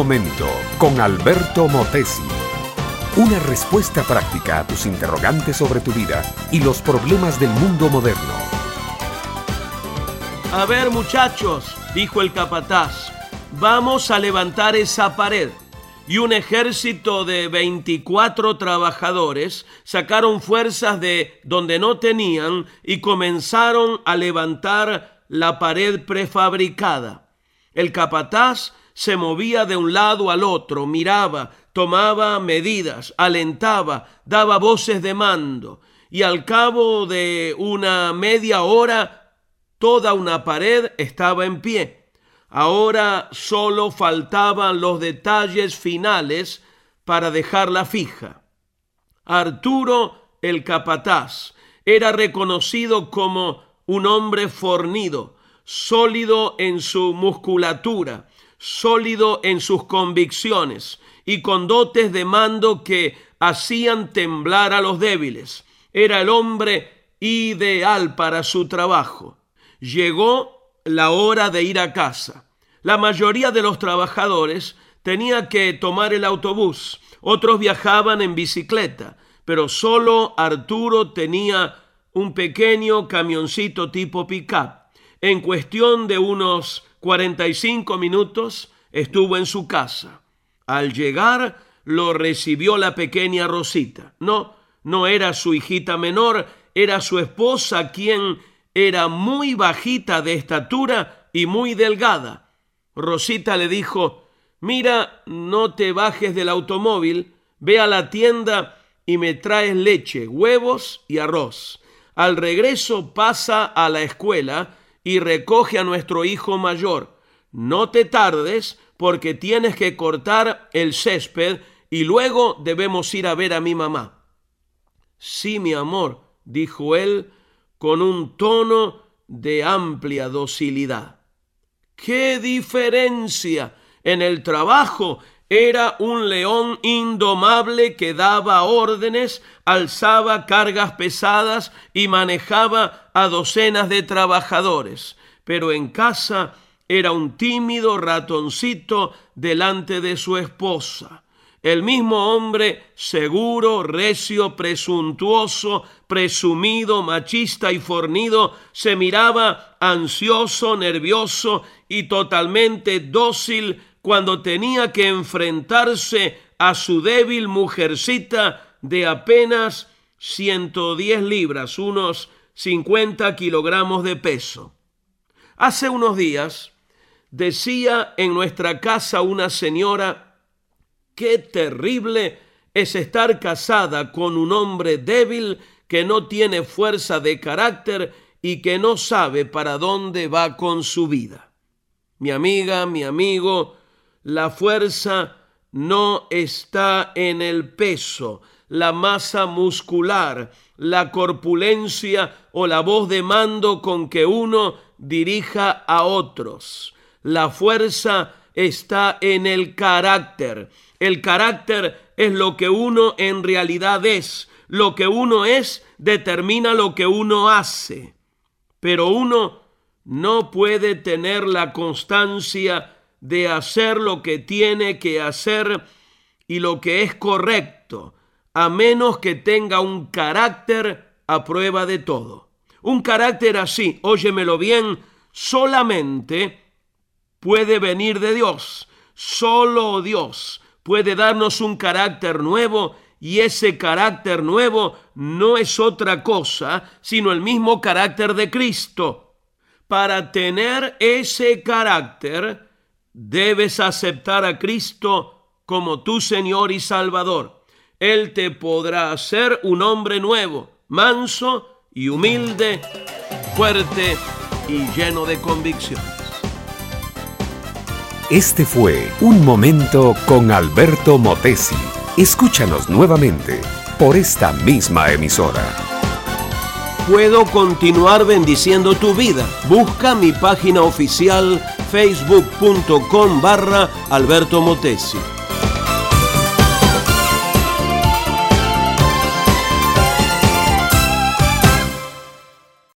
momento con Alberto Motesi. Una respuesta práctica a tus interrogantes sobre tu vida y los problemas del mundo moderno. A ver, muchachos, dijo el capataz, vamos a levantar esa pared. Y un ejército de 24 trabajadores sacaron fuerzas de donde no tenían y comenzaron a levantar la pared prefabricada. El capataz se movía de un lado al otro, miraba, tomaba medidas, alentaba, daba voces de mando, y al cabo de una media hora toda una pared estaba en pie. Ahora solo faltaban los detalles finales para dejarla fija. Arturo, el capataz, era reconocido como un hombre fornido, sólido en su musculatura, sólido en sus convicciones y con dotes de mando que hacían temblar a los débiles. Era el hombre ideal para su trabajo. Llegó la hora de ir a casa. La mayoría de los trabajadores tenía que tomar el autobús, otros viajaban en bicicleta, pero solo Arturo tenía un pequeño camioncito tipo pick-up. En cuestión de unos 45 minutos estuvo en su casa. Al llegar lo recibió la pequeña Rosita. No era su hijita menor, era su esposa, quien era muy bajita de estatura y muy delgada. Rosita le dijo, mira, no te bajes del automóvil, ve a la tienda y me traes leche, huevos y arroz. Al regreso pasa a la escuela y recoge a nuestro hijo mayor. No te tardes porque tienes que cortar el césped y luego debemos ir a ver a mi mamá. Sí, mi amor, dijo él con un tono de amplia docilidad. ¡Qué diferencia! En el trabajo era un león indomable que daba órdenes, alzaba cargas pesadas y manejaba a docenas de trabajadores. Pero en casa era un tímido ratoncito delante de su esposa. El mismo hombre seguro, recio, presuntuoso, presumido, machista y fornido, se miraba ansioso, nervioso y totalmente dócil cuando tenía que enfrentarse a su débil mujercita de apenas 110 libras, unos 50 kilogramos de peso. Hace unos días decía en nuestra casa una señora, qué terrible es estar casada con un hombre débil que no tiene fuerza de carácter y que no sabe para dónde va con su vida. Mi amiga, mi amigo, la fuerza no está en el peso, la masa muscular, la corpulencia o la voz de mando con que uno dirija a otros. La fuerza está en el carácter. El carácter es lo que uno en realidad es. Lo que uno es determina lo que uno hace. Pero uno no puede tener la constancia de hacer lo que tiene que hacer y lo que es correcto, a menos que tenga un carácter a prueba de todo. Un carácter así, óyemelo bien, solamente puede venir de Dios. Solo Dios puede darnos un carácter nuevo, y ese carácter nuevo no es otra cosa sino el mismo carácter de Cristo. Para tener ese carácter, debes aceptar a Cristo como tu Señor y Salvador. Él te podrá hacer un hombre nuevo, manso y humilde, fuerte y lleno de convicciones. Este fue Un Momento con Alberto Motesi. Escúchanos nuevamente por esta misma emisora. Puedo continuar bendiciendo tu vida. Busca mi página oficial facebook.com/Alberto Motesi.